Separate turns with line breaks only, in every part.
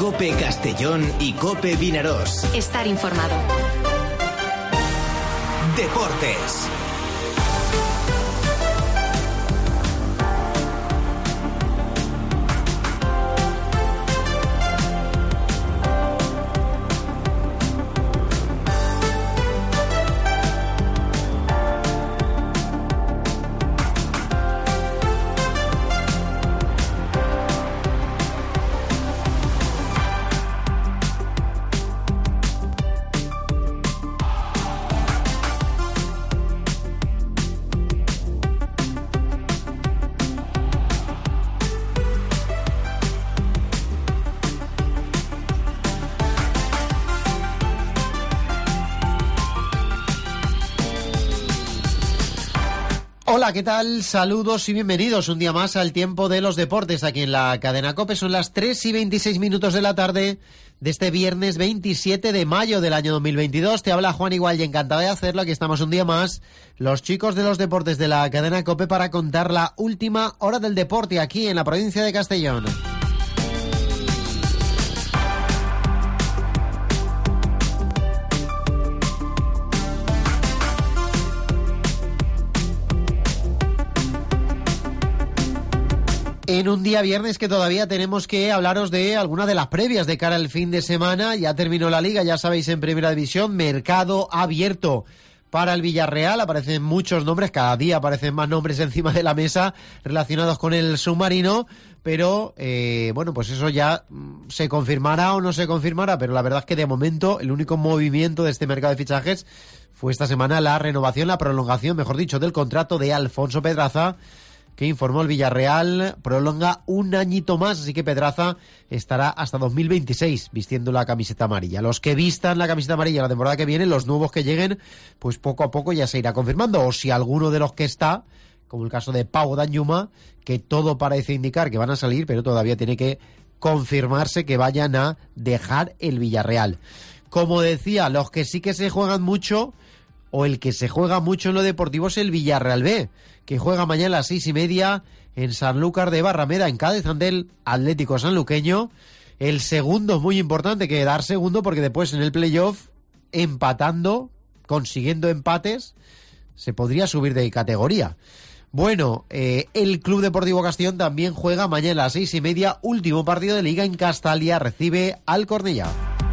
COPE Castellón y COPE Vinarós.
Estar informado.
Deportes.
Hola, ¿qué tal? Saludos y bienvenidos un día más al Tiempo de los Deportes aquí en la cadena COPE. Son las 3:26 de la tarde de este viernes 27 de mayo del año 2022. Te habla Juan Igual y encantado de hacerlo. Aquí estamos un día más, los chicos de los deportes de la cadena COPE, para contar la última hora del deporte aquí en la provincia de Castellón. En un día viernes que todavía tenemos que hablaros de algunas de las previas de cara al fin de semana. Ya terminó la Liga, ya sabéis, en Primera División, mercado abierto para el Villarreal. Aparecen muchos nombres, cada día aparecen más nombres encima de la mesa relacionados con el submarino, pero bueno, pues eso ya se confirmará o no se confirmará, pero la verdad es que de momento el único movimiento de este mercado de fichajes fue esta semana la renovación, la prolongación, mejor dicho, del contrato de Alfonso Pedraza, que informó el Villarreal, prolonga un añito más, así que Pedraza estará hasta 2026 vistiendo la camiseta amarilla. Los que vistan la camiseta amarilla la temporada que viene, los nuevos que lleguen, pues poco a poco ya se irá confirmando, o si alguno de los que está, como el caso de Pau Danjuma, que todo parece indicar que van a salir, pero todavía tiene que confirmarse que vayan a dejar el Villarreal. Como decía, los que sí que se juegan mucho, o el que se juega mucho en lo deportivo, es el Villarreal B, que juega mañana a las 6:30 en Sanlúcar de Barrameda, en Cádiz, ante el Atlético Sanluqueño. El segundo es muy importante, quedar segundo, porque después en el playoff, empatando, consiguiendo empates, se podría subir de categoría. Bueno, el Club Deportivo Castellón también juega mañana a las 6:30, último partido de Liga en Castalia, recibe al Cornellá.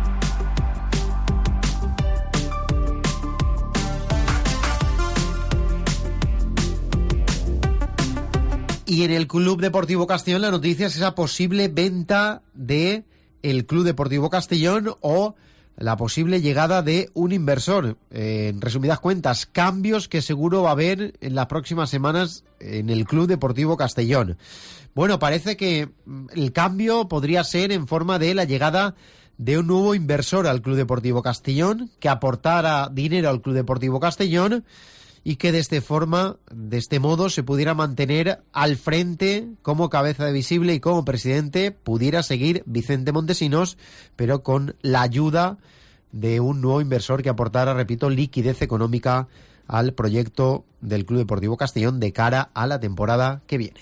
Y en el Club Deportivo Castellón la noticia es esa posible venta de el Club Deportivo Castellón o la posible llegada de un inversor. En resumidas cuentas, cambios que seguro va a haber en las próximas semanas en el Club Deportivo Castellón. Bueno, parece que el cambio podría ser en forma de la llegada de un nuevo inversor al Club Deportivo Castellón, que aportara dinero al Club Deportivo Castellón, y que de este modo se pudiera mantener al frente como cabeza de visible, y como presidente pudiera seguir Vicente Montesinos, pero con la ayuda de un nuevo inversor que aportara, repito, liquidez económica al proyecto del Club Deportivo Castellón de cara a la temporada que viene.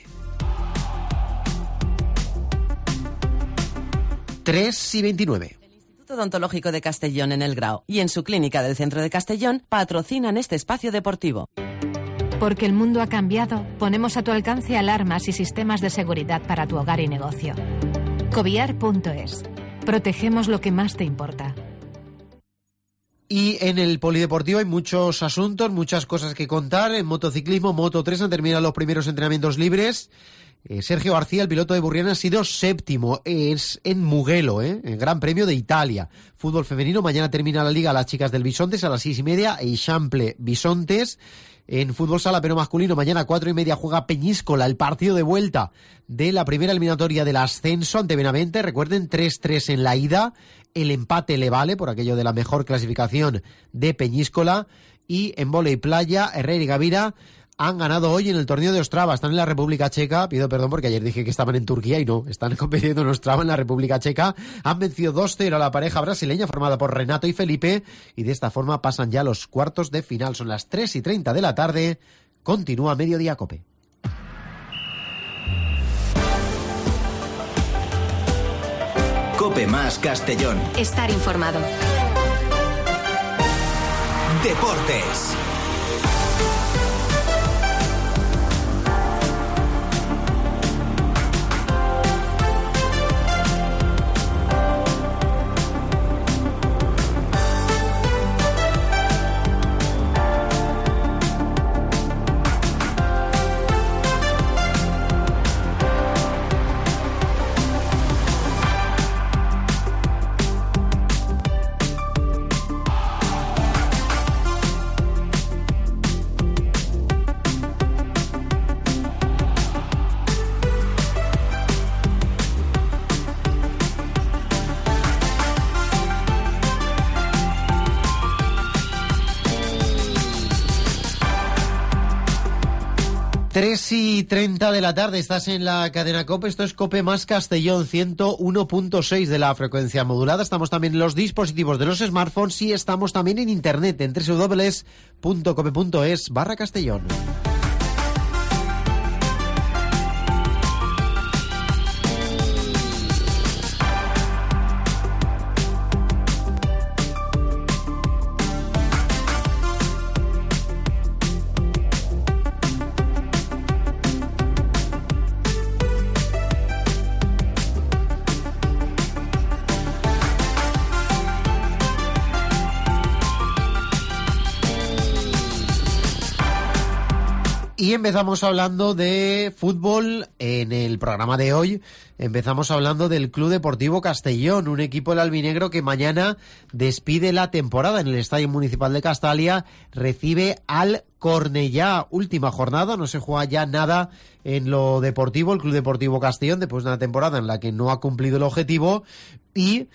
3:29.
Odontológico de Castellón en El Grao y en su clínica del centro de Castellón patrocinan este espacio deportivo.
Porque el mundo ha cambiado, ponemos a tu alcance alarmas y sistemas de seguridad para tu hogar y negocio. Coviar.es. Protegemos lo que más te importa.
Y en el polideportivo hay muchos asuntos, muchas cosas que contar. En motociclismo, Moto3 han terminado los primeros entrenamientos libres. Sergio García, el piloto de Burriana, ha sido séptimo. Es en Mugello, en Gran Premio de Italia. Fútbol femenino, mañana termina la Liga las chicas del Bisontes a las 6:30. Eixample Bisontes. En fútbol sala pero masculino, mañana a 4:30 juega Peñíscola, el partido de vuelta de la primera eliminatoria del ascenso ante Benavente. Recuerden, 3-3 en la ida. El empate le vale por aquello de la mejor clasificación de Peñíscola. Y en vóley playa, Herrera y Gavira han ganado hoy en el torneo de Ostrava. Están en la República Checa. Pido perdón porque ayer dije que estaban en Turquía y no. Están compitiendo en Ostrava, en la República Checa. Han vencido 2-0 a la pareja brasileña formada por Renato y Felipe. Y de esta forma pasan ya los cuartos de final. Son las 3:30 de la tarde. Continúa Mediodía COPE.
COPE más Castellón.
Estar informado.
Deportes.
Y 30 de la tarde, estás en la cadena COPE, esto es COPE más Castellón, 101.6 de la frecuencia modulada. Estamos también en los dispositivos de los smartphones y estamos también en internet en www.cope.es/Castellón. Y empezamos hablando de fútbol en el programa de hoy. Empezamos hablando del Club Deportivo Castellón, un equipo del albinegro que mañana despide la temporada en el Estadio Municipal de Castalia, recibe al Cornellá. Última jornada, no se juega ya nada en lo deportivo. El Club Deportivo Castellón, después de una temporada en la que no ha cumplido el objetivo. Y,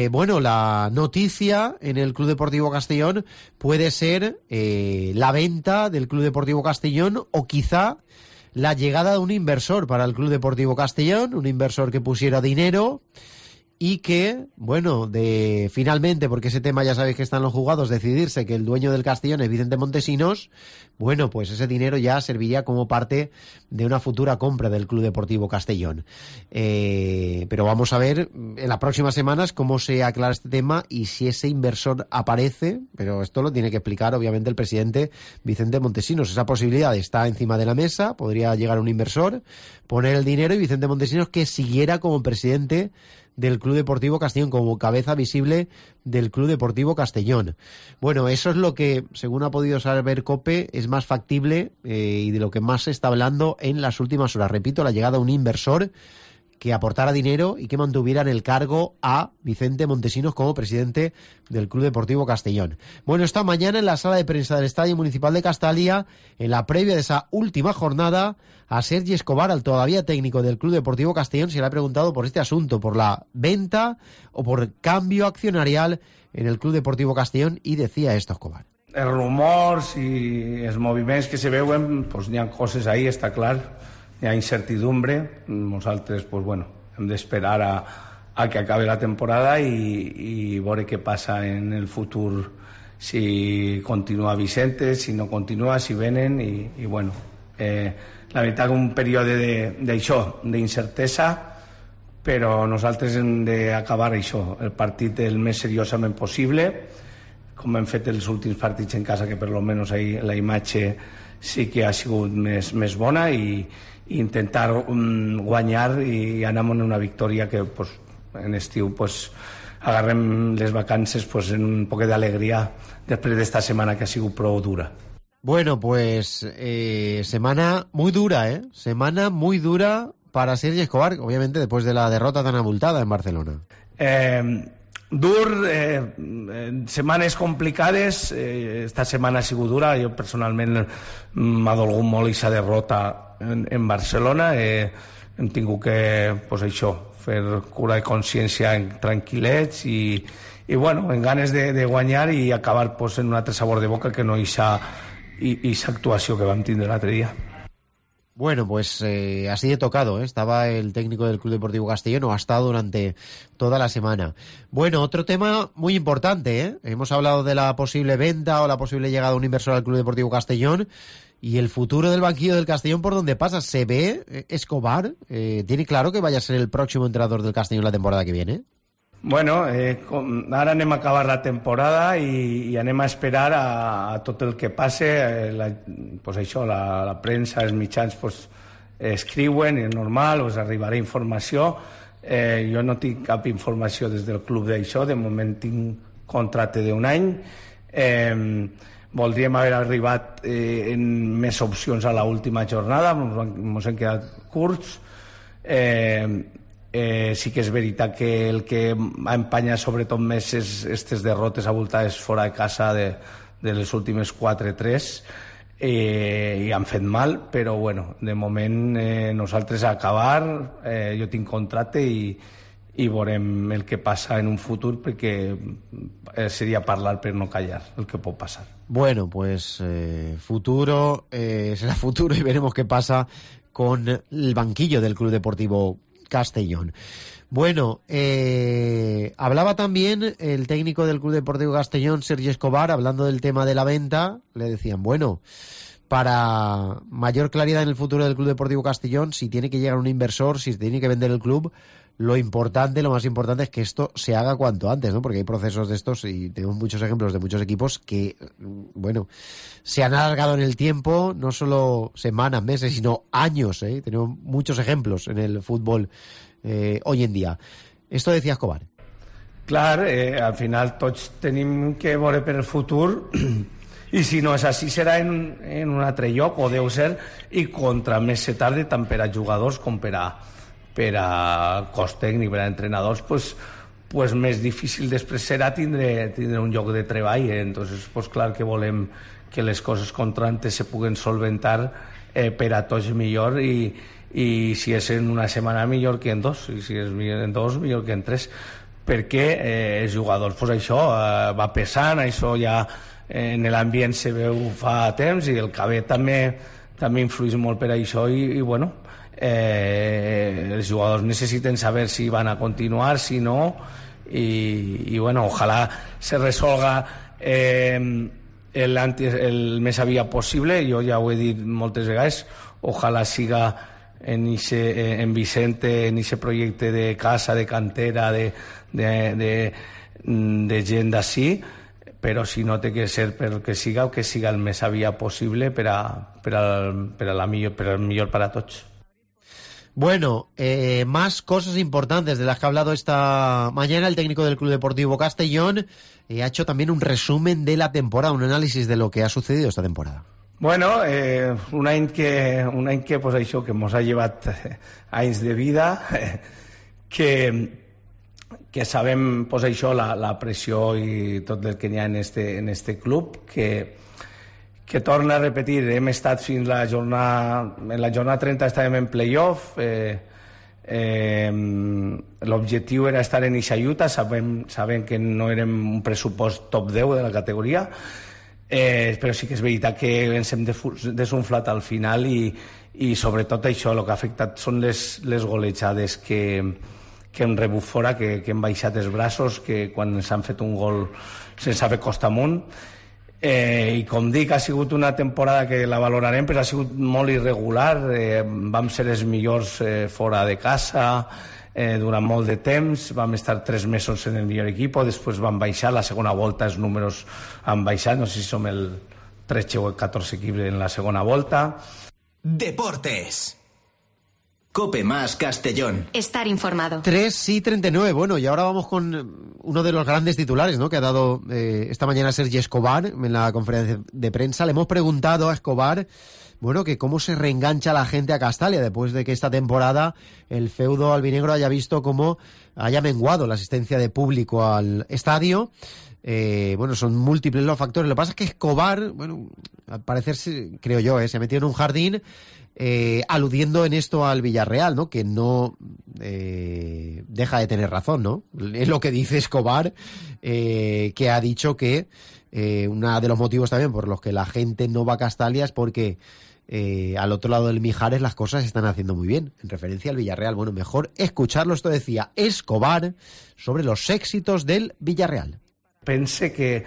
la noticia en el Club Deportivo Castellón puede ser la venta del Club Deportivo Castellón o quizá la llegada de un inversor para el Club Deportivo Castellón, un inversor que pusiera dinero y que, finalmente, porque ese tema ya sabéis que están los juzgados, decidirse que el dueño del Castellón es Vicente Montesinos, pues ese dinero ya serviría como parte de una futura compra del Club Deportivo Castellón. Pero vamos a ver en las próximas semanas cómo se aclara este tema y si ese inversor aparece, pero esto lo tiene que explicar obviamente el presidente Vicente Montesinos. Esa posibilidad está encima de la mesa, podría llegar un inversor, poner el dinero y Vicente Montesinos que siguiera como presidente del Club Deportivo Castellón, como cabeza visible del Club Deportivo Castellón. Eso es lo que, según ha podido saber COPE, es más factible y de lo que más se está hablando en las últimas horas. Repito, la llegada de un inversor que aportara dinero y que mantuviera en el cargo a Vicente Montesinos como presidente del Club Deportivo Castellón. Esta mañana en la sala de prensa del Estadio Municipal de Castalia, en la previa de esa última jornada, a Sergi Escobar, al todavía técnico del Club Deportivo Castellón, se le ha preguntado por este asunto, por la venta o por cambio accionarial en el Club Deportivo Castellón, y decía esto Escobar.
Els rumors i els moviments que se veuen, hi ha coses ahí, està clar. Hi ha incertidumbre, nosaltres hem d'esperar a que acabe la temporada i veure què passa en el futur, si continua Vicente, si no continua, si venen la veritat que un període d'això, d'incertesa, però nosaltres hem d'acabar això, el partit el més seriosament possible, com hem fet els últims partits en casa, que per lo menos ahí la imatge sí que ha sigut més bona i intentar guanyar i anar amb una victòria que en estiu agarrem les vacances en un poc d'alegria després d'esta setmana que ha sigut prou dura.
Semana muy dura, semana muy dura para Sergi Escobar, obviamente después de la derrota tan abultada en Barcelona.
Setmanes complicades, esta setmana ha sigut dura, jo personalment m'ha dolgut molt aquesta derrota en Barcelona, hem tingut que fer cura de consciència tranquil·lets i en ganes de guanyar i acabar en un altre sabor de boca que no aquesta actuació que vam tindre l'altre dia.
Así de tocado, estaba el técnico del Club Deportivo Castellón, o ha estado durante toda la semana. Otro tema muy importante, hemos hablado de la posible venta o la posible llegada de un inversor al Club Deportivo Castellón y el futuro del banquillo del Castellón por donde pasa. ¿Se ve Escobar? ¿Tiene claro que vaya a ser el próximo entrenador del Castellón la temporada que viene?
Bueno, ara anem a acabar la temporada i anem a esperar a tot el que passe. Pues això, la premsa, els mitjans pues, escriuen, és normal, us arribarà informació. Jo no tinc cap informació des del club d'això, de moment tinc contracte d'un any. Voldríem haver arribat en més opcions a l'última jornada, ens hem quedat curts. Sí que és veritat que el que ha empanyat sobretot més és aquestes derrotes abultades fora de casa de les últimes 4-3 i han fet mal, però bueno, de moment nosaltres a acabar, jo tinc contracte i veurem el que passa en un futur, perquè seria parlar per no callar el que pot passar.
Bueno, pues futuro será futuro y veremos qué pasa con el banquillo del Club Deportivo Castellón. Bueno, hablaba también el técnico del Club Deportivo Castellón, Sergi Escobar, hablando del tema de la venta. Le decían, bueno, para mayor claridad en el futuro del Club Deportivo Castellón, si tiene que llegar un inversor, si tiene que vender el club, lo más importante es que esto se haga cuanto antes, ¿no? Porque hay procesos de estos y tenemos muchos ejemplos de muchos equipos que, bueno, se han alargado en el tiempo, no solo semanas, meses, sino años, ¿eh? Tenemos muchos ejemplos en el fútbol hoy en dia. Esto decía Escobar.
Clar, al final tots tenim que veure per el futur i si no és així serà en un altre lloc, o deu ser, i contra més se tarde tant per a jugadors com per a cos tècnic, per a entrenadors, pues més difícil després serà tindre un lloc de treball. Entonces, pues clar que volem que les coses contra antes se puguen solventar per a tots millor, i si és en una setmana millor que en dos, i si és en dos millor que en tres, perquè els jugadors, pues això va pesant, això ja en l'ambient se veu fa temps, i el cabet també influeix molt per això, i bueno, els jugadors necessiten saber si van a continuar, si no, i bueno, ojalà se resolga el més aviat possible. Jo ja ho he dit moltes vegades, ojalà siga en Vicente, en ese projecte de casa, de cantera, de gent d'ací, però si no té que ser per que siga, o que siga el més aviat possible per al millor para tots.
Bueno, más cosas importantes de las que ha hablado esta mañana el técnico del Club Deportivo Castellón. Ha hecho también un resumen de la temporada, un análisis de lo que ha sucedido esta temporada.
Bueno, un any que pues això, que ens ha llevat anys de vida, que sabem pues això, la pressió i tot el que hi ha en este club, que torna a repetir, hem estat fins en la jornada 30 estàvem en playoff, l'objectiu era estar en eixa lluita, sabem que no érem un pressupost top 10 de la categoria, però sí que és veritat que ens hem desunflat al final, i sobretot això, el que ha afectat són les golejades que hem rebut fora, que hem baixat els braços, que quan s'han fet un gol se'ns ha fet costa amunt. I com dic, ha sigut una temporada que la valorarem, però ha sigut molt irregular. Vam ser els millors fora de casa durant molt de temps, vam estar 3 mesos en el millor equip, després vam baixar, la segona volta els números han baixat, no sé si som el 13 o el 14 equip en la segona volta.
Deportes. Cope más Castellón.
Estar informado.
3:39. Bueno, y ahora vamos con uno de los grandes titulares, ¿no?, que ha dado esta mañana Sergi Escobar en la conferencia de prensa. Le hemos preguntado a Escobar, bueno, que cómo se reengancha la gente a Castalia después de que esta temporada el feudo albinegro haya visto cómo haya menguado la asistencia de público al estadio. Bueno, son múltiples los factores. Lo que pasa es que Escobar, bueno, al parecer, creo yo, se ha metido en un jardín aludiendo en esto al Villarreal, ¿no?, que no deja de tener razón, ¿no? Es lo que dice Escobar, que ha dicho que uno de los motivos también por los que la gente no va a Castalia es porque al otro lado del Mijares las cosas se están haciendo muy bien, en referencia al Villarreal. Bueno, mejor escucharlo. Esto decía Escobar sobre los éxitos del Villarreal.
Pense que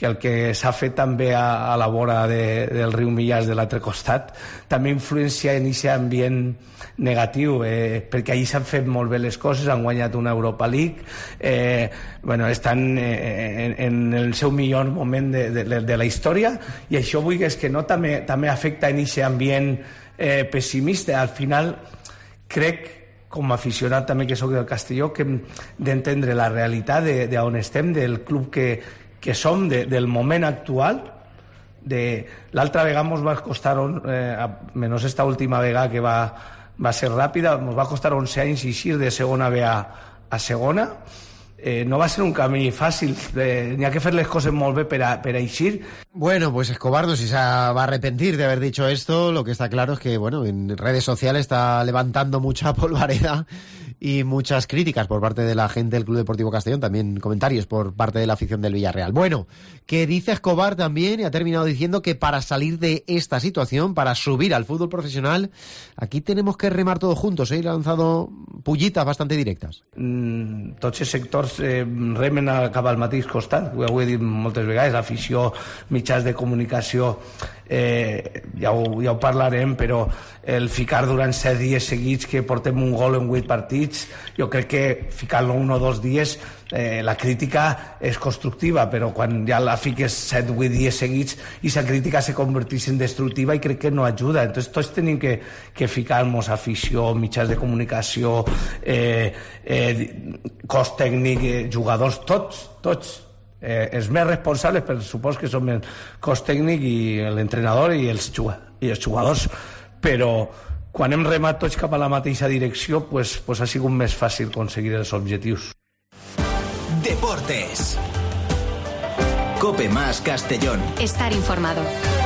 el que s'ha fet també a la vora del riu Millars de l'altre costat també influencia en aquest ambient negatiu, perquè allí s'han fet molt bé les coses, han guanyat una Europa League, estan en el seu millor moment de la història, i això vull que no també afecta en aquest ambient pessimista. Al final crec, com a aficionat també que soc del Castelló, que hem d'entendre la realitat d'on estem, del club que som, del moment actual. L'altra vegada ens va costar, menys esta última vegada que va ser ràpida, ens va costar 11 anys eixir de segona B a segona. No va ser un camí fàcil, n'hi ha que fer les coses molt bé per a eixir.
Bueno, pues Escobar no sé si se va a arrepentir de haber dicho esto. Lo que está claro es que, bueno, en redes sociales está levantando mucha polvareda y muchas críticas por parte de la gente del Club Deportivo Castellón, también comentarios por parte de la afición del Villarreal. Bueno, que dice Escobar también, y ha terminado diciendo que para salir de esta situación, para subir al fútbol profesional, aquí tenemos que remar todos juntos, ¿eh? Le ha lanzado pullitas bastante directas.
Tots els sectors remen cap al mateix costat, ho he dit moltes vegades, afició, mitjans de comunicació, ja ho parlarem, però el ficar durant 7 dies seguits que portem un gol en 8 partits, jo crec que ficar-lo 1 o 2 dies, la crítica és constructiva, però quan ja la fiques 7 o 8 dies seguits i la crítica se converteix en destructiva, i crec que no ajuda. Entonces tots tenim que ficar-nos, afició, mitjans de comunicació, cos tècnic, jugadors, tots. Els més responsables, per supos que som el cos tècnic i l'entrenador i els jugadors, però quan hem remat tots cap a la mateixa direcció, pues ha sigut més fàcil aconseguir els objectius.
Deportes. Cope Más Castellón.
Estar informado.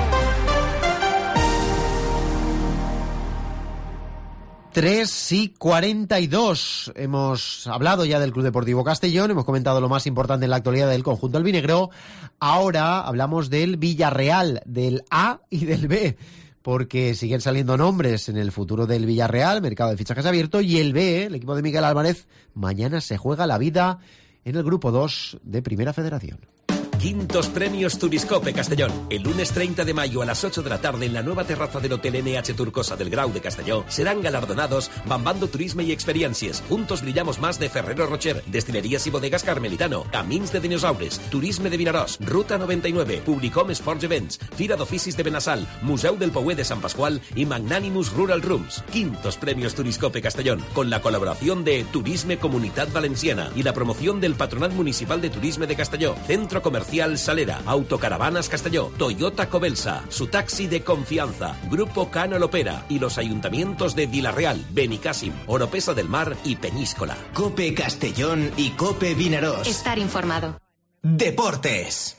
Tres y 42. Hemos hablado ya del Club Deportivo Castellón, hemos comentado lo más importante en la actualidad del conjunto albinegro. Ahora hablamos del Villarreal, del A y del B, porque siguen saliendo nombres en el futuro del Villarreal, mercado de fichajes abierto, y el B, el equipo de Miguel Álvarez, mañana se juega la vida en el Grupo 2 de Primera Federación.
Quintos Premios Turiscope Castellón. El lunes 30 de mayo a las 8 de la tarde en la nueva terraza del Hotel NH Turcosa del Grau de Castelló serán galardonados Bambando Turisme y Experiències, Juntos Brillamos Más de Ferrero Rocher, Destilerías y Bodegas Carmelitano, Camins de Dinosaures, Turisme de Vinaròs, Ruta 99, Publicom Sports Events, Fira d'Oficis de Benassal, Museu del Pouet de Sant Pasqual y Magnanimous Rural Rooms. Quintos Premios Turiscope Castellón, con la colaboración de Turisme Comunitat Valenciana y la promoción del Patronat Municipal de Turisme de Castelló, Centro Comercial Salera, Autocaravanas Castelló, Toyota Cobelsa, su taxi de confianza, Grupo Cano Lopera y los ayuntamientos de Vilarreal, Benicàssim, Oropesa del Mar y Peñíscola.
Cope Castellón y Cope Vinaròs.
Estar informado.
Deportes.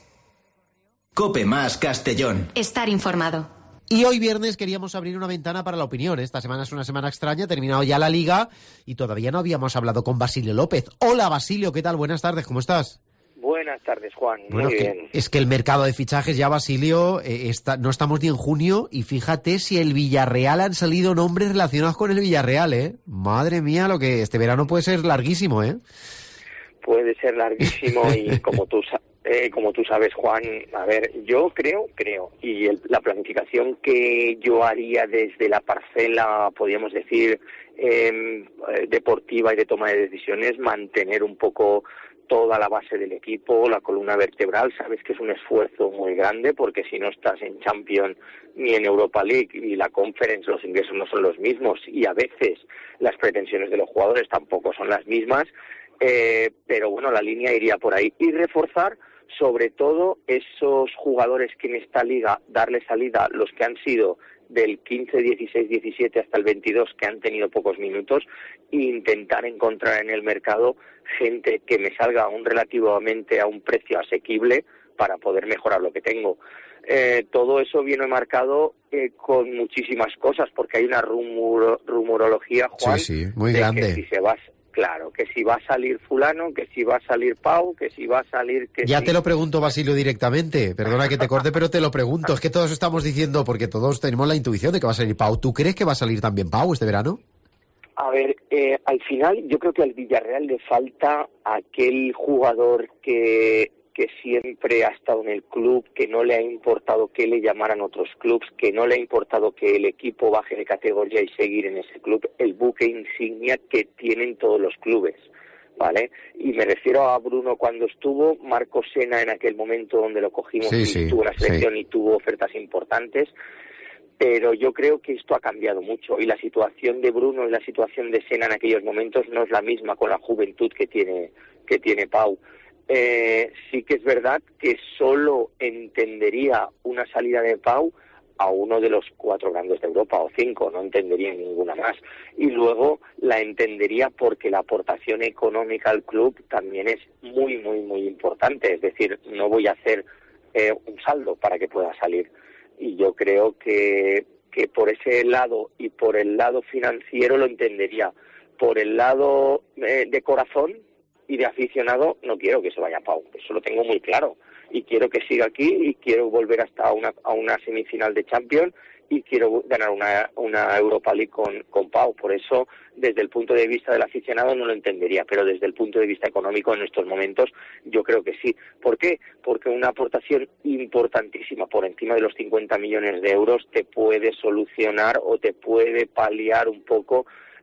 Cope Más Castellón.
Estar informado.
Y hoy viernes queríamos abrir una ventana para la opinión. Esta semana es una semana extraña, ha terminado ya la Liga y todavía no habíamos hablado con Basilio López. Hola Basilio, ¿qué tal? Buenas tardes, ¿cómo estás?
Buenas tardes, Juan.
Bueno,
muy bien.
Es que el mercado de fichajes ya, Basilio, no estamos ni en junio y fíjate si el Villarreal han salido nombres relacionados con el Villarreal, ¿eh? Madre mía, lo que este verano puede ser larguísimo, ¿eh?
Puede ser larguísimo y como tú sabes, Juan, a ver, yo creo, y la planificación que yo haría desde la parcela, podríamos decir, deportiva y de toma de decisiones, mantener un poco toda la base del equipo, la columna vertebral. Sabes que es un esfuerzo muy grande porque si no estás en Champions ni en Europa League y la Conference, los ingresos no son los mismos y a veces las pretensiones de los jugadores tampoco son las mismas, pero bueno, la línea iría por ahí. Y reforzar sobre todo esos jugadores que en esta liga, darle salida, los que han sido del 15, 16, 17 hasta el 22 que han tenido pocos minutos, e intentar encontrar en el mercado gente que me salga aún relativamente a un precio asequible para poder mejorar lo que tengo. Todo eso viene marcado con muchísimas cosas, porque hay una rumorología, Juan,
sí, muy grande.
Que si se va, claro, que si va a salir fulano, que si va a salir Pau, que si va a salir...
Ya te lo pregunto, Basilio, directamente. Perdona que te corte, pero te lo pregunto. Es que todos estamos diciendo, porque todos tenemos la intuición de que va a salir Pau. ¿Tú crees que va a salir también Pau este verano?
A ver, al final yo creo que al Villarreal le falta aquel jugador que que siempre ha estado en el club, que no le ha importado que le llamaran otros clubs, que no le ha importado que el equipo baje de categoría y seguir en ese club, el buque insignia que tienen todos los clubes, ¿vale? Y me refiero a Bruno cuando estuvo, Marco Sena en aquel momento donde lo cogimos y estuvo en la selección y tuvo ofertas importantes, pero yo creo que esto ha cambiado mucho y la situación de Bruno y la situación de Sena en aquellos momentos no es la misma con la juventud que tiene Pau. Sí que es verdad que solo entendería una salida de Pau a uno de los 4 grandes de Europa o 5, no entendería ninguna más. Y luego la entendería porque la aportación económica al club también es muy, muy, muy importante. Es decir, no voy a hacer un saldo para que pueda salir. Y yo creo que por ese lado y por el lado financiero lo entendería. Por el lado de corazón y de aficionado no quiero que se vaya Pau, eso lo tengo muy claro. Y quiero que siga aquí y quiero volver hasta a una semifinal de Champions y quiero ganar una Europa League con Pau. Por eso, desde el punto de vista del aficionado no lo entendería, pero desde el punto de vista económico en estos momentos yo creo que sí. ¿Por qué? Porque una aportación importantísima por encima de los 50 millones de euros te puede solucionar o te puede paliar un poco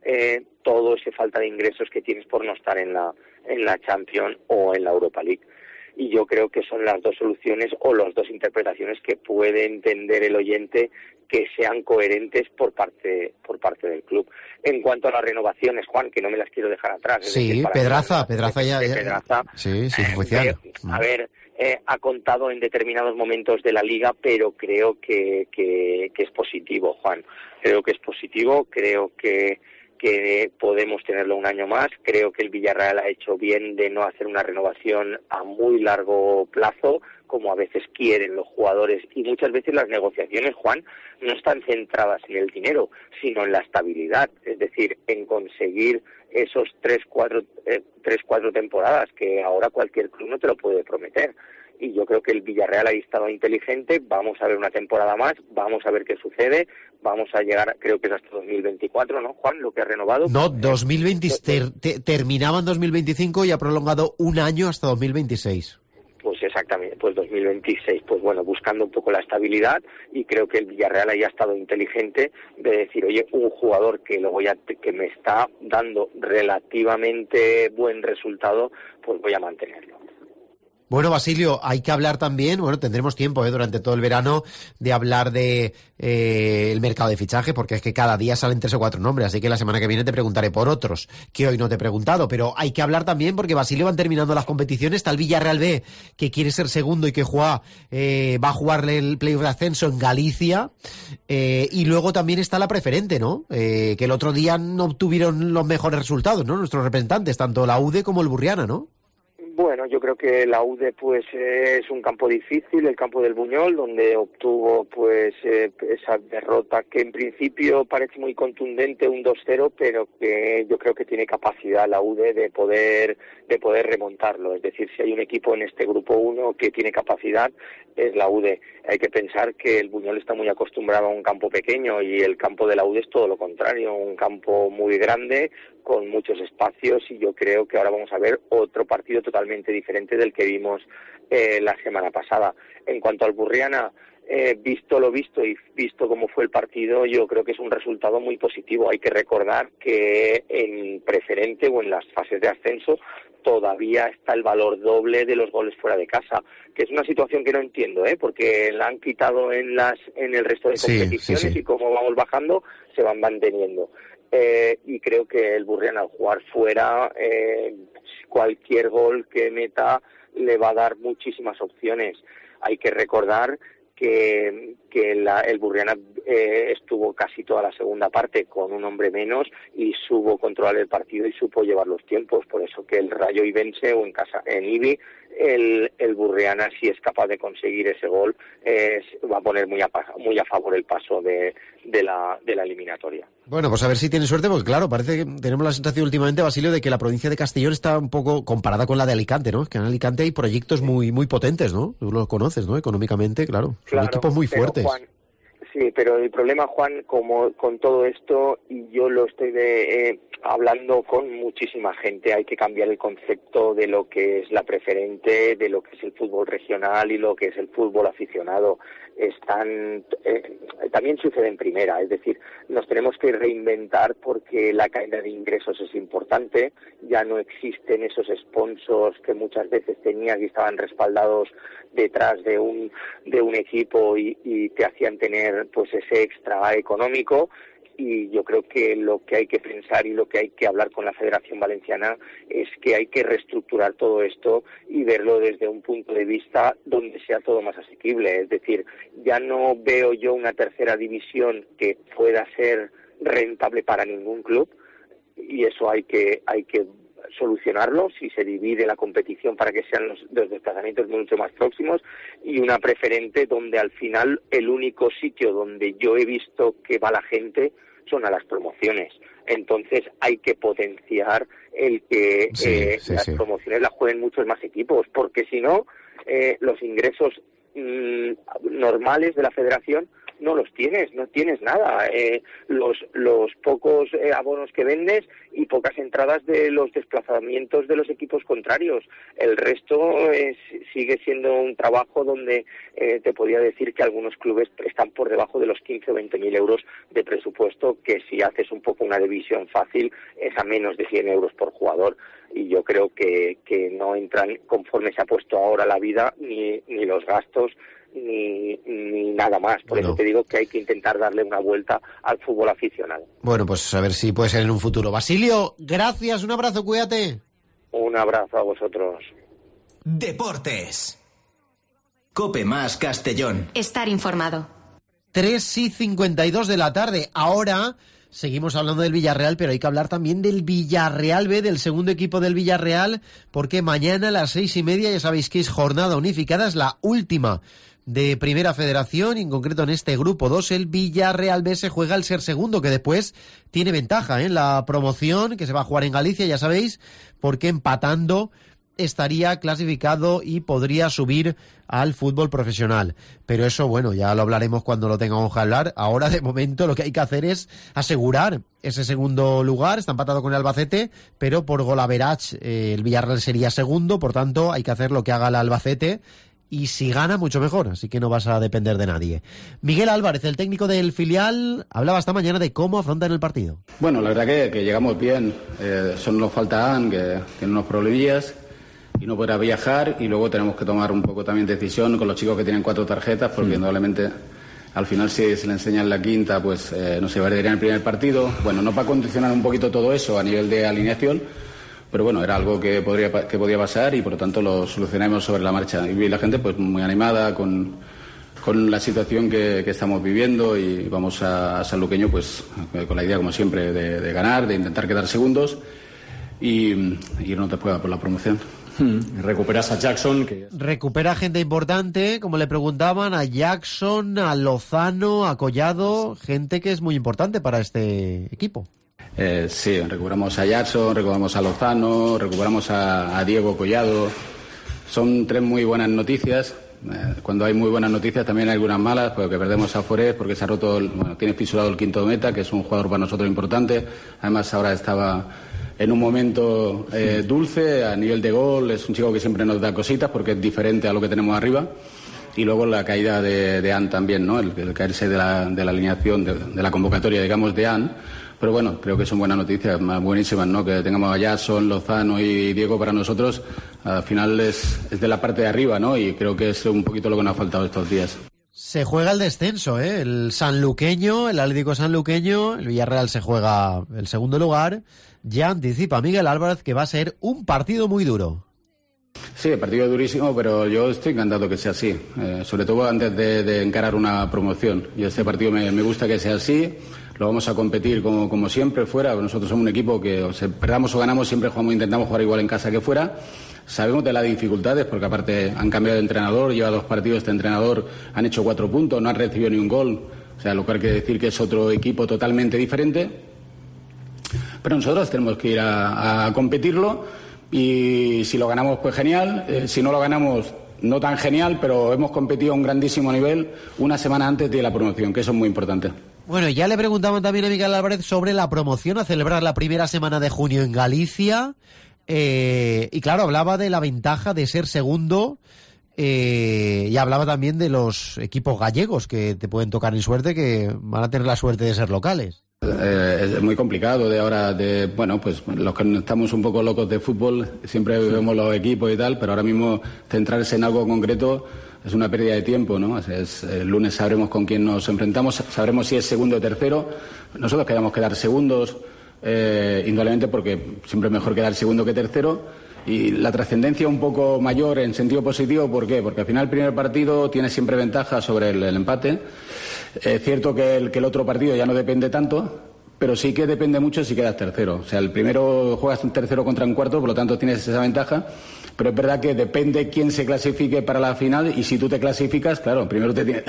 todo ese falta de ingresos que tienes por no estar en la Champions o en la Europa League. Y yo creo que son las dos soluciones o las dos interpretaciones que puede entender el oyente que sean coherentes por parte del club. En cuanto a las renovaciones, Juan, que no me las quiero dejar atrás.
Sí,
decir,
Pedraza ya.
Pedraza,
sí, oficial.
A ver, ha contado en determinados momentos de la Liga, pero creo que es positivo, Juan. Creo que es positivo, creo que podemos tenerlo un año más. Creo que el Villarreal ha hecho bien de no hacer una renovación a muy largo plazo, como a veces quieren los jugadores. Y muchas veces las negociaciones, Juan, no están centradas en el dinero, sino en la estabilidad. Es decir, en conseguir esos 3-4 temporadas que ahora cualquier club no te lo puede prometer. Y yo creo que el Villarreal ahí estaba inteligente. Vamos a ver una temporada más, vamos a ver qué sucede, vamos a llegar, creo que es hasta 2024, ¿no, Juan? Lo que ha renovado.
No, 2020, terminaba en 2025 y ha prolongado un año hasta 2026.
Pues exactamente, pues 2026, pues bueno, buscando un poco la estabilidad, y creo que el Villarreal ahí ha estado inteligente de decir, oye, un jugador que me está dando relativamente buen resultado, pues voy a mantenerlo.
Bueno, Basilio, hay que hablar también, tendremos tiempo durante todo el verano de hablar de el mercado de fichaje, porque es que cada día salen 3 o 4 nombres, así que la semana que viene te preguntaré por otros, que hoy no te he preguntado, pero hay que hablar también porque, Basilio, van terminando las competiciones. Está el Villarreal B, que quiere ser segundo y que va a jugarle el playoff de ascenso en Galicia, y luego también está la preferente, ¿no? Que el otro día no obtuvieron los mejores resultados, ¿no? Nuestros representantes, tanto la UDE como el Burriana, ¿no?
Bueno, yo creo que la UDE pues es un campo difícil, el campo del Buñol, donde obtuvo pues esa derrota que en principio parece muy contundente, un 2-0, pero que yo creo que tiene capacidad la UDE de poder remontarlo. Es decir, si hay un equipo en este grupo 1 que tiene capacidad, es la UDE. Hay que pensar que el Buñol está muy acostumbrado a un campo pequeño y el campo de la UDE es todo lo contrario, un campo muy grande, con muchos espacios, y yo creo que ahora vamos a ver otro partido totalmente diferente del que vimos la semana pasada. En cuanto al Burriana, visto lo visto y visto cómo fue el partido, yo creo que es un resultado muy positivo. Hay que recordar que en preferente o en las fases de ascenso todavía está el valor doble de los goles fuera de casa, que es una situación que no entiendo, porque la han quitado en el resto de competiciones, sí. Y como vamos bajando se van manteniendo. Y creo que el Burriana, al jugar fuera, cualquier gol que meta le va a dar muchísimas opciones. Hay que recordar que el Burriana estuvo casi toda la segunda parte con un hombre menos y supo controlar el partido y supo llevar los tiempos. Por eso que el Rayo Ibense o en Ibi, el Burriana, si es capaz de conseguir ese gol, va a poner muy a favor el paso de la eliminatoria.
Bueno, pues a ver si tiene suerte, porque claro, parece que tenemos la sensación últimamente, Basilio, de que la provincia de Castellón está un poco comparada con la de Alicante, ¿no? Que en Alicante hay proyectos muy, muy potentes, ¿no? Tú los conoces, ¿no? Económicamente, claro. Son equipos muy fuertes.
Juan, Sí, pero el problema, Juan, como con todo esto, y yo lo estoy hablando con muchísima gente, hay que cambiar el concepto de lo que es la preferente, de lo que es el fútbol regional y lo que es el fútbol aficionado. También sucede en primera, es decir, nos tenemos que reinventar porque la caída de ingresos es importante, ya no existen esos sponsors que muchas veces tenías y estaban respaldados detrás de un equipo y te hacían tener pues ese extra económico. Y yo creo que lo que hay que pensar y lo que hay que hablar con la Federación Valenciana es que hay que reestructurar todo esto y verlo desde un punto de vista donde sea todo más asequible. Es decir, ya no veo yo una tercera división que pueda ser rentable para ningún club, y eso hay que solucionarlo si se divide la competición para que sean los desplazamientos mucho más próximos, y una preferente donde al final el único sitio donde yo he visto que va la gente son a las promociones. Entonces hay que potenciar el que las promociones las jueguen muchos más equipos, porque si no, los ingresos normales de la federación no los tienes, no tienes nada. Los pocos abonos que vendes y pocas entradas de los desplazamientos de los equipos contrarios. El resto sigue siendo un trabajo donde te podría decir que algunos clubes están por debajo de los 15 o 20.000 euros de presupuesto, que si haces un poco una división fácil es a menos de 100 euros por jugador. Y yo creo que no entran conforme se ha puesto ahora la vida, ni los gastos, ni nada más. Por eso te digo que hay que intentar darle una vuelta al fútbol aficionado.
Bueno, pues a ver si puede ser en un futuro. Basilio, gracias, un abrazo, cuídate.
Un abrazo a vosotros.
Deportes. COPE más Castellón.
Estar informado.
3:52 de la tarde. Ahora seguimos hablando del Villarreal, pero hay que hablar también del Villarreal B, del segundo equipo del Villarreal, porque mañana a las 6:30, ya sabéis que es jornada unificada, es la última de Primera Federación, y en concreto en este grupo 2, el Villarreal B se juega al ser segundo, que después tiene ventaja en la promoción, que se va a jugar en Galicia, ya sabéis, porque empatando estaría clasificado y podría subir al fútbol profesional. Pero eso, bueno, ya lo hablaremos cuando lo tengamos que hablar. Ahora, de momento, lo que hay que hacer es asegurar ese segundo lugar. Está empatado con el Albacete, pero por golaverage el Villarreal sería segundo, por tanto hay que hacer lo que haga el Albacete, y si gana, mucho mejor, así que no vas a depender de nadie. Miguel Álvarez, el técnico del filial, hablaba esta mañana de cómo afrontan el partido.
Bueno, la verdad que llegamos bien. Solo nos falta Ann, que tiene unos problemillas y no podrá viajar, y luego tenemos que tomar un poco también decisión con los chicos que tienen 4 tarjetas, porque indudablemente al final si se le enseñan la quinta, pues no se perdería en el primer partido. Bueno, nos va a condicionar un poquito todo eso a nivel de alineación, pero bueno, era algo que podía pasar, y por lo tanto lo solucionamos sobre la marcha. Y la gente pues muy animada con la situación que estamos viviendo, y vamos a Sanluqueño pues con la idea, como siempre, de ganar, de intentar quedar segundos y irnos después por la promoción.
Recuperas a Jackson.
Recupera gente importante, como le preguntaban, a Jackson, a Lozano, a Collado, gente que es muy importante para este equipo.
Sí, recuperamos a Jackson, recuperamos a Lozano, recuperamos a Diego Collado. Son 3 muy buenas noticias. Cuando hay muy buenas noticias también hay algunas malas, porque perdemos a Forés porque se ha roto, tiene fisurado el quinto meta, que es un jugador para nosotros importante. Además ahora estaba en un momento dulce a nivel de gol, es un chico que siempre nos da cositas porque es diferente a lo que tenemos arriba. Y luego la caída de Ann también, ¿no? El caerse de la alineación, de la convocatoria, digamos, de Ann. Pero bueno, creo que son buenas noticias, buenísimas, ¿no? Que tengamos a Jackson, Lozano y Diego para nosotros, al final es de la parte de arriba, ¿no? Y creo que es un poquito lo que nos ha faltado estos días.
Se juega el descenso, ¿eh? El sanluqueño, el Atlético sanluqueño, el Villarreal se juega el segundo lugar. Ya anticipa Miguel Álvarez que va a ser un partido muy duro.
Sí, el partido es durísimo, pero yo estoy encantado que sea así, sobre todo antes de encarar una promoción. Y este partido me gusta que sea así, lo vamos a competir como siempre fuera. Nosotros somos un equipo que, perdamos o ganamos, siempre intentamos jugar igual en casa que fuera. Sabemos de las dificultades, porque aparte han cambiado de entrenador, lleva 2 partidos este entrenador, han hecho 4 puntos, no han recibido ni un gol, o sea, lo cual quiere decir que es otro equipo totalmente diferente. Pero nosotros tenemos que ir a competirlo, y si lo ganamos, pues genial. Si no lo ganamos, no tan genial, pero hemos competido a un grandísimo nivel una semana antes de la promoción, que eso es muy importante.
Bueno, ya le preguntaban también a Miguel Álvarez sobre la promoción a celebrar la primera semana de junio en Galicia. Y claro, hablaba de la ventaja de ser segundo. Y hablaba también de los equipos gallegos que te pueden tocar en suerte, que van a tener la suerte de ser locales.
Es muy complicado bueno, pues los que estamos un poco locos de fútbol siempre vemos los equipos y tal, pero ahora mismo centrarse en algo concreto es una pérdida de tiempo, ¿no? El lunes sabremos con quién nos enfrentamos, sabremos si es segundo o tercero. Nosotros queremos quedar segundos, indudablemente, porque siempre es mejor quedar segundo que tercero. Y la trascendencia un poco mayor en sentido positivo, ¿por qué? Porque al final el primer partido tiene siempre ventaja sobre el empate. Es cierto que el otro partido ya no depende tanto, pero sí que depende mucho si quedas tercero. O sea, el primero juegas un tercero contra un cuarto, por lo tanto tienes esa ventaja. Pero es verdad que depende quién se clasifique para la final, y si tú te clasificas, claro, primero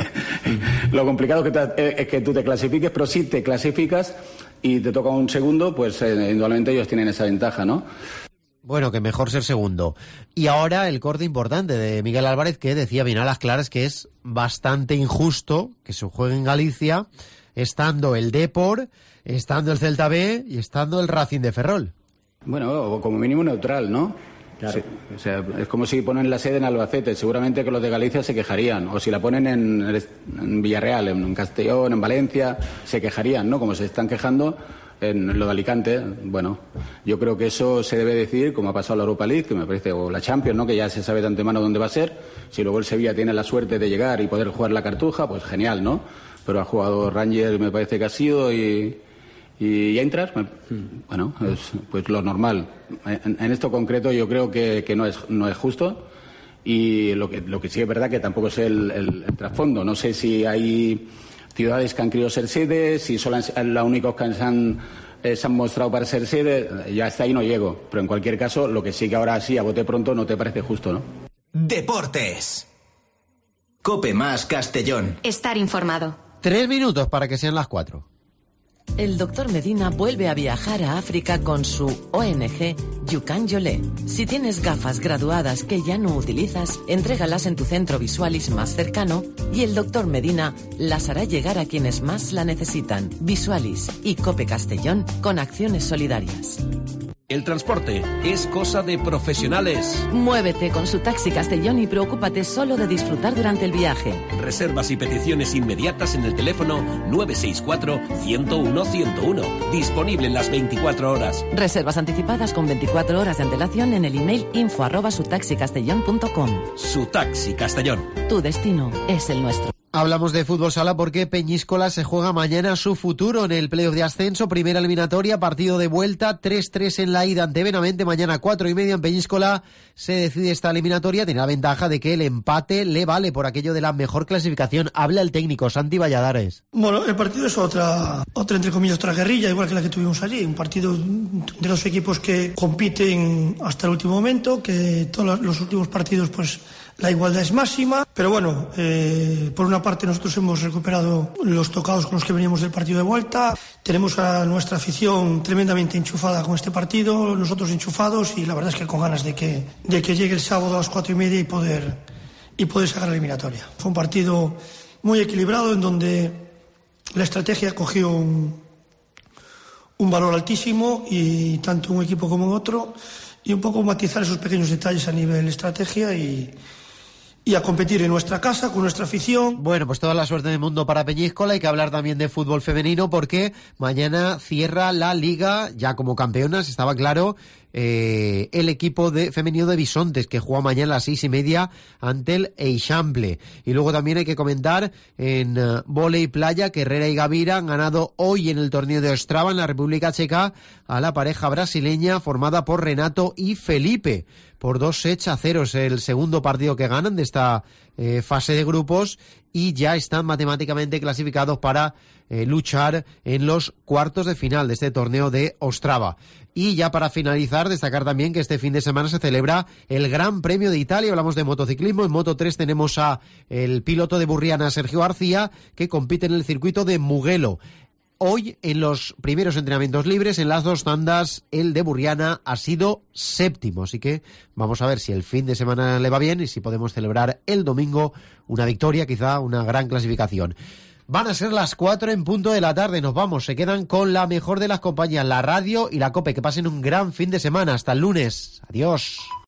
lo complicado es que tú te clasifiques, pero si te clasificas y te toca un segundo, pues indudablemente ellos tienen esa ventaja, ¿no?
Bueno, que mejor ser segundo. Y ahora el corte importante de Miguel Álvarez, que decía bien a las claras que es bastante injusto que se juegue en Galicia, estando el Depor, estando el Celta B y estando el Racing de Ferrol.
Bueno, como mínimo neutral, ¿no? Claro. Sí, o sea, es como si ponen la sede en Albacete. Seguramente que los de Galicia se quejarían. O si la ponen en Villarreal, en Castellón, en Valencia, se quejarían, ¿no? Como se están quejando en lo de Alicante. Bueno, yo creo que eso se debe decir, como ha pasado en la Europa League, que me parece, o la Champions, ¿no? Que ya se sabe de antemano dónde va a ser. Si luego el Sevilla tiene la suerte de llegar y poder jugar la Cartuja, pues genial, ¿no? Pero ha jugado Rangers, me parece que ha sido, y Eintracht, bueno, es pues lo normal. En esto concreto yo creo que no es justo, y lo que sí es verdad que tampoco sé el trasfondo. No sé si hay ciudades que han querido ser sede, si son los únicos que se han mostrado para ser sede. Ya hasta ahí no llego, pero en cualquier caso lo que sí que ahora sí a bote pronto no te parece justo, ¿no?
Deportes. COPE más Castellón.
Estar informado.
3 minutos para que sean las 4.
El doctor Medina vuelve a viajar a África con su ONG Yukan Yolé. Si tienes gafas graduadas que ya no utilizas, entrégalas en tu centro Visualis más cercano y el doctor Medina las hará llegar a quienes más la necesitan. Visualis y COPE Castellón con acciones solidarias.
El transporte es cosa de profesionales.
Muévete con su Taxi Castellón y preocúpate solo de disfrutar durante el viaje.
Reservas y peticiones inmediatas en el teléfono 964-101-101. Disponible en las 24 horas.
Reservas anticipadas con 24 horas de antelación en el email info@sutaxicastellón.com.
Su Taxi Castellón.
Tu destino es el nuestro.
Hablamos de fútbol sala porque Peñíscola se juega mañana su futuro en el playoff de ascenso, primera eliminatoria, partido de vuelta, 3-3 en la ida ante Benavente, mañana 4:30 en Peñíscola se decide esta eliminatoria, tiene la ventaja de que el empate le vale por aquello de la mejor clasificación. Habla el técnico Santi Valladares.
Bueno, el partido es otra entre comillas, otra guerrilla, igual que la que tuvimos allí, un partido de los equipos que compiten hasta el último momento, que todos los últimos partidos pues la igualdad es máxima, pero bueno, por una parte nosotros hemos recuperado los tocados con los que veníamos del partido de vuelta, tenemos a nuestra afición tremendamente enchufada con este partido, nosotros enchufados, y la verdad es que con ganas de que llegue el sábado a las 4:30 y poder sacar la eliminatoria. Fue un partido muy equilibrado en donde la estrategia cogió un valor altísimo, y tanto un equipo como otro, y un poco matizar esos pequeños detalles a nivel estrategia y a competir en nuestra casa, con nuestra afición.
Bueno, pues toda la suerte del mundo para Peñíscola. Hay que hablar también de fútbol femenino porque mañana cierra la Liga ya como campeonas, estaba claro, el equipo femenino de Bisontes, que juega mañana a las 6:30 ante el Eixample. Y luego también hay que comentar en vóley playa que Herrera y Gavira han ganado hoy en el torneo de Ostrava en la República Checa a la pareja brasileña formada por Renato y Felipe por 2-0. Es el segundo partido que ganan de esta fase de grupos y ya están matemáticamente clasificados para luchar en los cuartos de final de este torneo de Ostrava. Y ya para finalizar, destacar también que este fin de semana se celebra el Gran Premio de Italia. Hablamos de motociclismo. En Moto 3 tenemos a el piloto de Burriana, Sergio García, que compite en el circuito de Mugello. Hoy, en los primeros entrenamientos libres, en las 2 tandas, el de Burriana ha sido séptimo. Así que vamos a ver si el fin de semana le va bien y si podemos celebrar el domingo una victoria, quizá una gran clasificación. Van a ser las 4 en punto de la tarde. Nos vamos, se quedan con la mejor de las compañías, la radio y la COPE. Que pasen un gran fin de semana. Hasta el lunes. Adiós.